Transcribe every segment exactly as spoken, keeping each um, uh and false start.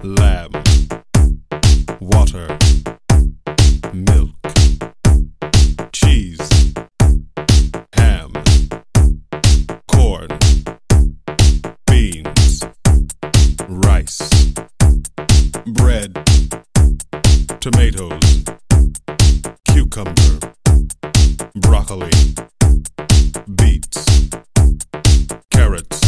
lamb, water, milk, cheese, ham, corn, beans, rice, bread, tomatoes, cucumber, broccoli, beets, carrots,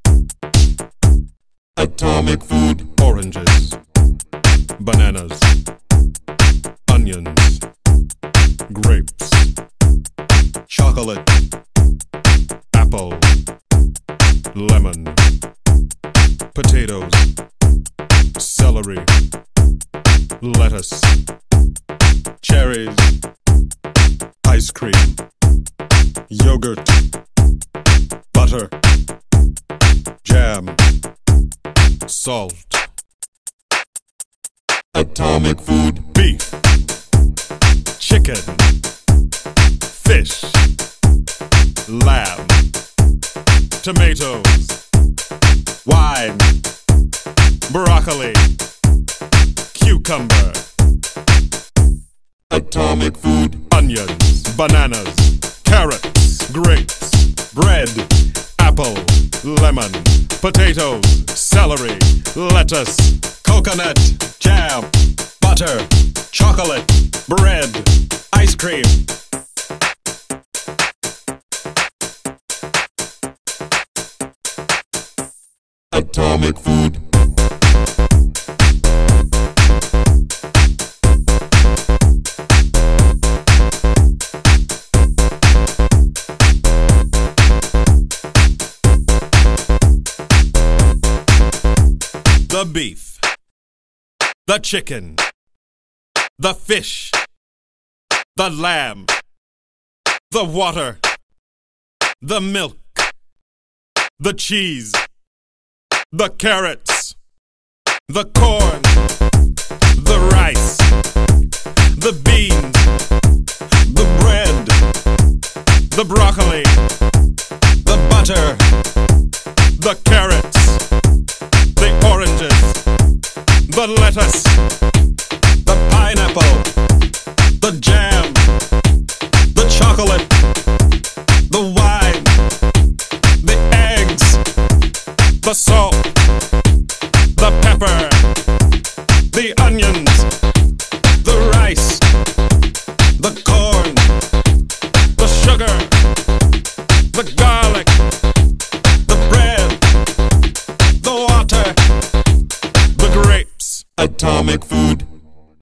atomic food, oranges, bananas, onions, grapes, chocolate, apple, lemon, potatoes, celery, lettuce, cherries, ice cream, yogurt, butter, jam, salt. Atomic food, beef, chicken, fish, lamb, tomatoes, wine, broccoli, cucumber. Atomic food, onions, bananas, carrots, grapes, bread, apple, lemon, potatoes, celery, lettuce, coconut, jam, butter, chocolate, bread, ice cream. Atomic food. The beef, the chicken, the fish, the lamb, the water, the milk, the cheese, the carrots, the corn, the rice, the beans, the bread, the broccoli, the butter, the carrots, the oranges, the lettuce, the pineapple, the jam, the chocolate, the wine, the eggs, the salt, the pepper, the onions, the rice, the corn, the sugar, the garlic, the bread, the water, the grapes. Atomic food.